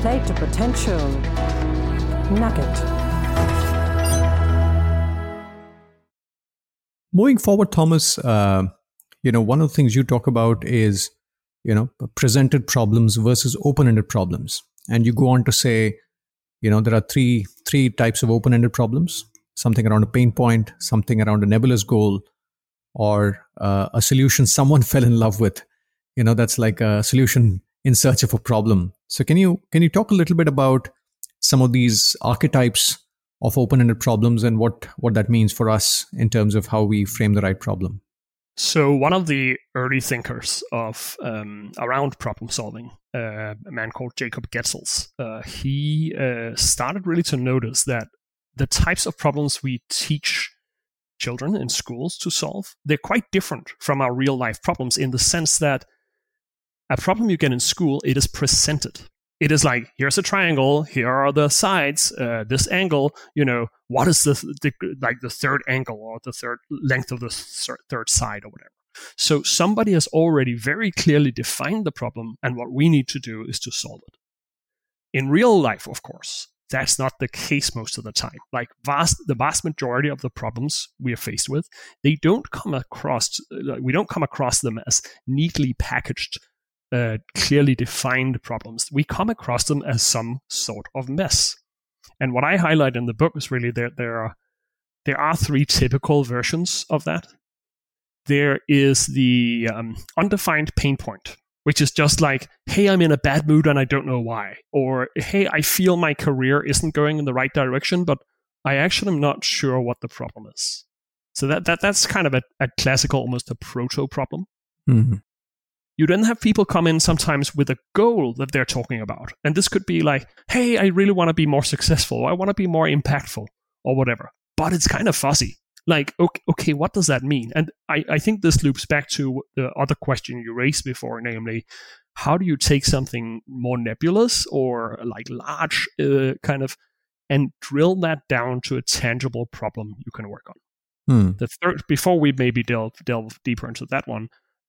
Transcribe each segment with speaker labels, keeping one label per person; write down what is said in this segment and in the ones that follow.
Speaker 1: Plate to potential nugget.
Speaker 2: Moving forward, Thomas, one of the things you talk about is, presented problems versus open-ended problems. And you go on to say, there are three types of open-ended problems: something around a pain point, something around a nebulous goal, or a solution someone fell in love with. That's like a solution in search of a problem. So can you talk a little bit about some of these archetypes of open-ended problems and what that means for us in terms of how we frame the right problem?
Speaker 3: So one of the early thinkers of around problem solving, a man called Jacob Getzels, he started really to notice that the types of problems we teach children in schools to solve, they're quite different from our real life problems, in the sense that a problem you get in school, it is presented. It is like, here's a triangle, here are the sides, this angle, what is the third angle or the third length of the third side or whatever. So somebody has already very clearly defined the problem, and what we need to do is to solve it. In real life, of course, that's not the case most of the time. Like the vast majority of the problems we are faced with, we don't come across them as neatly packaged, clearly defined problems. We come across them as some sort of mess. And what I highlight in the book is really there are three typical versions of that. There is the undefined pain point, which is just like, hey, I'm in a bad mood and I don't know why. Or, hey, I feel my career isn't going in the right direction, but I actually am not sure what the problem is. So that's kind of a classical, almost a proto-problem.
Speaker 2: Mm-hmm.
Speaker 3: You then have people come in sometimes with a goal that they're talking about. And this could be like, hey, I really want to be more successful. I want to be more impactful or whatever. But it's kind of fuzzy. Like, okay, what does that mean? And I think this loops back to the other question you raised before, namely, how do you take something more nebulous or like large kind of and drill that down to a tangible problem you can work on? The third, before we maybe delve deeper into that one,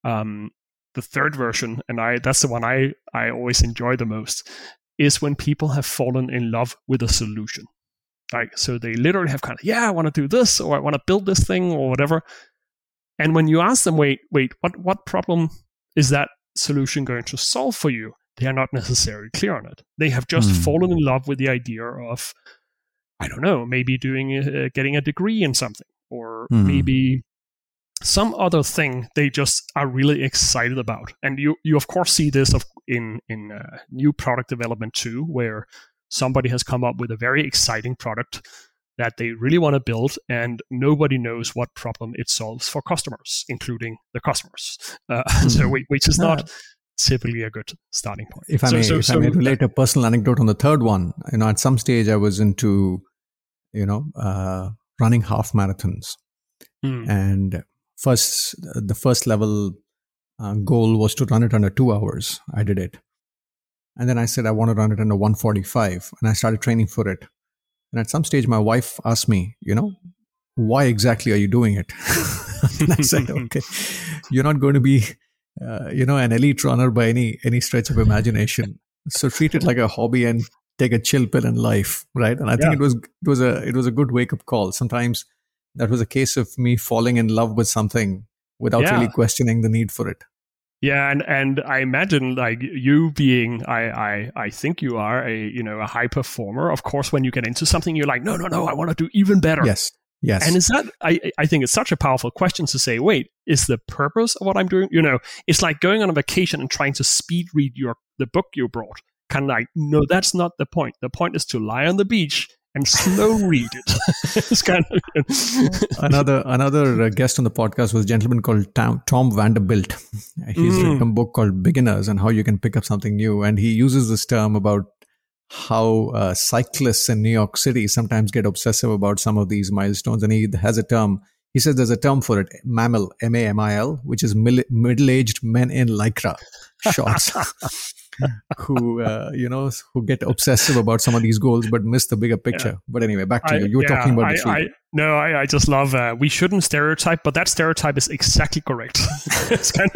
Speaker 3: the third version, and that's the one I always enjoy the most, is when people have fallen in love with a solution. Like, so they literally have kind of, I want to do this, or I want to build this thing, or whatever. And when you ask them, wait, what problem is that solution going to solve for you? They are not necessarily clear on it. They have just fallen in love with the idea of, I don't know, maybe getting a degree in something, or maybe some other thing they just are really excited about. And you of course see this in new product development too, where somebody has come up with a very exciting product that they really want to build, and nobody knows what problem it solves for customers, including the customers. Which is not typically a good starting point.
Speaker 2: If I may relate a personal anecdote on the third one, at some stage I was into, running half marathons, and the first level goal was to run it under 2 hours. I did it. And then I said, I want to run it under 1:45. And I started training for it. And at some stage, my wife asked me, why exactly are you doing it? And I said, okay, you're not going to be, an elite runner by any stretch of imagination. So treat it like a hobby and take a chill pill in life, right? And I think it was a good wake-up call. Sometimes that was a case of me falling in love with something without really questioning the need for it.
Speaker 3: Yeah, and I imagine like you being, I think you are a high performer. Of course, when you get into something, you're like, no, I want to do even better.
Speaker 2: Yes.
Speaker 3: And is that, I think it's such a powerful question to say, wait, is the purpose of what I'm doing? It's like going on a vacation and trying to speed read the book you brought. Kind of like, no, that's not the point. The point is to lie on the beach and slow read it. It's kind of
Speaker 2: another guest on the podcast was a gentleman called Tom Vanderbilt. He's written a book called Beginners and how you can pick up something new. And he uses this term about how cyclists in New York City sometimes get obsessive about some of these milestones. And he has a term. He says there's a term for it, MAMIL, MAMIL, which is middle-aged men in Lycra shorts. who get obsessive about some of these goals but miss the bigger picture. Yeah. But anyway, back to you. You were talking about the three.
Speaker 3: I just love, we shouldn't stereotype, but that stereotype is exactly correct. It's kind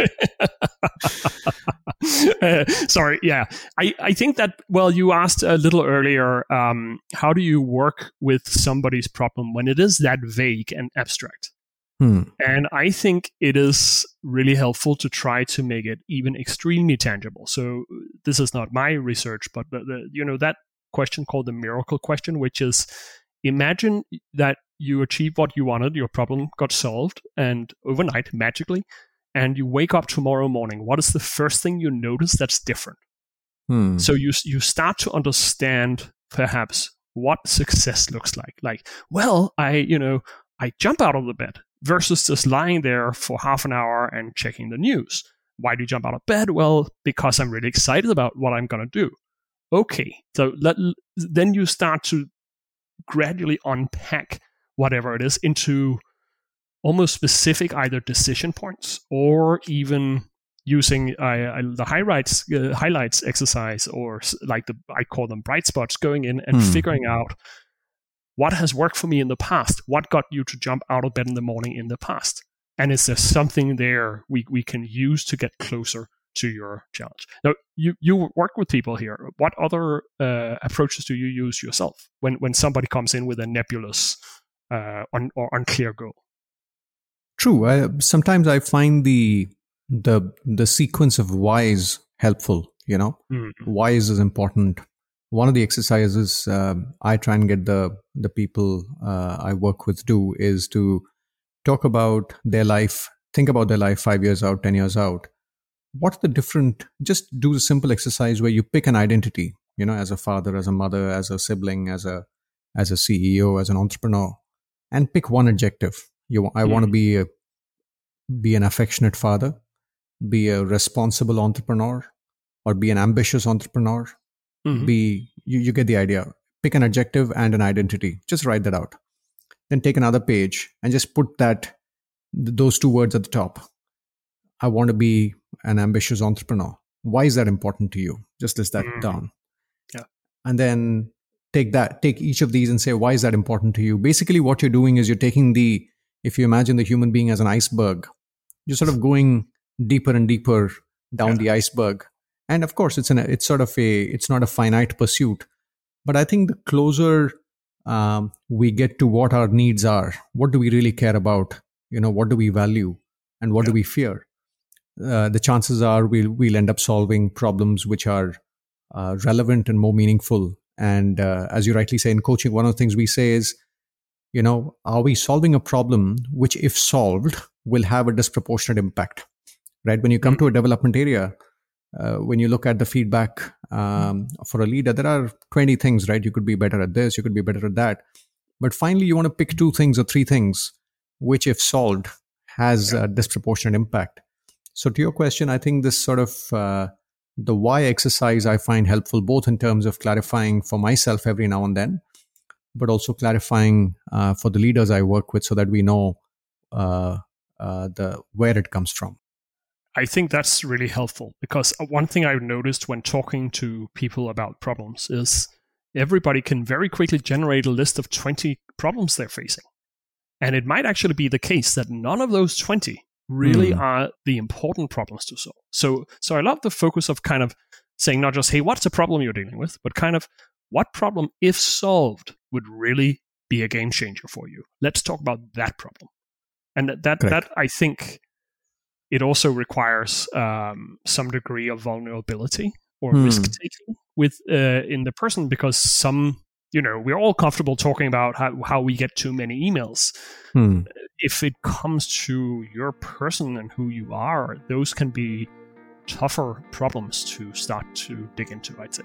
Speaker 3: of sorry. Yeah. I think that, well, you asked a little earlier, how do you work with somebody's problem when it is that vague and abstract? And I think it is really helpful to try to make it even extremely tangible. So this is not my research, but that question called the miracle question, which is, imagine that you achieved what you wanted, your problem got solved, and overnight, magically, and you wake up tomorrow morning. What is the first thing you notice that's different? So you start to understand perhaps what success looks like. Like, well, I jump out of the bed, versus just lying there for half an hour and checking the news. Why do you jump out of bed? Well, because I'm really excited about what I'm going to do. Okay, so then you start to gradually unpack whatever it is into almost specific either decision points or even using the highlights exercise, or like I call them bright spots, going in and figuring out what has worked for me in the past? What got you to jump out of bed in the morning in the past? And is there something there we can use to get closer to your challenge? Now, you work with people here. What other approaches do you use yourself when somebody comes in with a nebulous or unclear goal?
Speaker 2: True. Sometimes I find the sequence of whys helpful. Whys is important. One of the exercises I try and get the people I work with do is to talk about their life, think about their life 5 years out, 10 years out. What's the different, just do the simple exercise where you pick an identity, as a father, as a mother, as a sibling, as a CEO, as an entrepreneur, and pick one adjective. I want to be an affectionate father, be a responsible entrepreneur, or be an ambitious entrepreneur. You get the idea. Pick an adjective and an identity. Just write that out. Then take another page and just put those two words at the top. I want to be an ambitious entrepreneur. Why is that important to you? Just list that down. Yeah. And then take each of these and say, why is that important to you? Basically, what you're doing is you're taking if you imagine the human being as an iceberg, you're sort of going deeper and deeper down the iceberg. And of course, it's not a finite pursuit. But I think the closer we get to what our needs are, what do we really care about? What do we value, and what do we fear? The chances are we'll end up solving problems which are relevant and more meaningful. And as you rightly say in coaching, one of the things we say is, are we solving a problem which, if solved, will have a disproportionate impact? Right? When you come to a development area, when you look at the feedback for a leader, there are 20 things, right? You could be better at this, you could be better at that. But finally, you want to pick 2 things or 3 things, which, if solved, has a disproportionate impact. So to your question, I think this sort of the why exercise I find helpful, both in terms of clarifying for myself every now and then, but also clarifying for the leaders I work with so that we know where it comes from.
Speaker 3: I think that's really helpful, because one thing I've noticed when talking to people about problems is everybody can very quickly generate a list of 20 problems they're facing. And it might actually be the case that none of those 20 really are the important problems to solve. So I love the focus of kind of saying not just, hey, what's the problem you're dealing with, but kind of what problem, if solved, would really be a game changer for you. Let's talk about that problem. And that I think it also requires some degree of vulnerability or risk taking in the person, because we're all comfortable talking about how we get too many emails. If it comes to your person and who you are, those can be tougher problems to start to dig into, I'd say.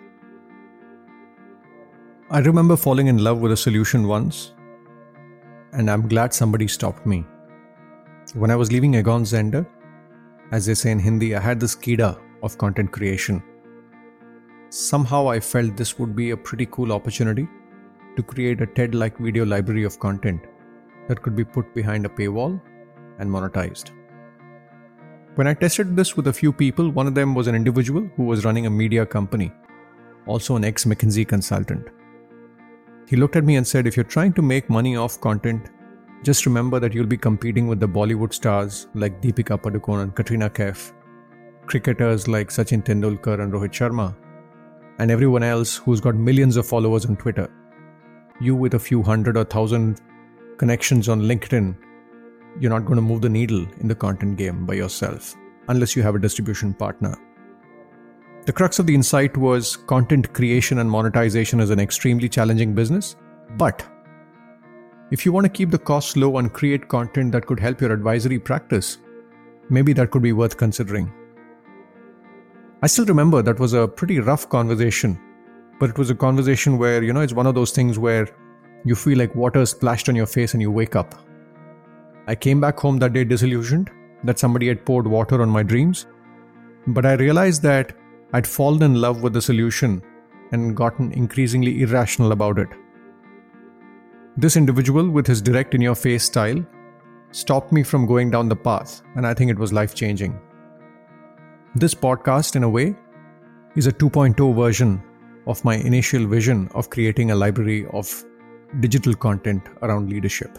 Speaker 2: I remember falling in love with a solution once, and I'm glad somebody stopped me. When I was leaving Egon Zehnder, as they say in Hindi, I had this kida of content creation. Somehow I felt this would be a pretty cool opportunity to create a TED-like video library of content that could be put behind a paywall and monetized. When I tested this with a few people, one of them was an individual who was running a media company, also an ex-McKinsey consultant. He looked at me and said, if you're trying to make money off content, just remember that you'll be competing with the Bollywood stars like Deepika Padukone and Katrina Kaif, cricketers like Sachin Tendulkar and Rohit Sharma, and everyone else who's got millions of followers on Twitter. You with a few hundred or 1,000 connections on LinkedIn, you're not going to move the needle in the content game by yourself unless you have a distribution partner. The crux of the insight was content creation and monetization is an extremely challenging business, but if you want to keep the costs low and create content that could help your advisory practice, maybe that could be worth considering. I still remember that was a pretty rough conversation, but it was a conversation where, it's one of those things where you feel like water splashed on your face and you wake up. I came back home that day disillusioned that somebody had poured water on my dreams, but I realized that I'd fallen in love with the solution and gotten increasingly irrational about it. This individual with his direct in-your-face style stopped me from going down the path, and I think it was life-changing. This podcast, in a way, is a 2.0 version of my initial vision of creating a library of digital content around leadership.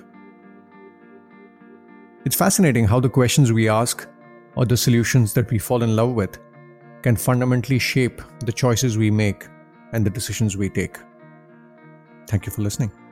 Speaker 2: It's fascinating how the questions we ask or the solutions that we fall in love with can fundamentally shape the choices we make and the decisions we take. Thank you for listening.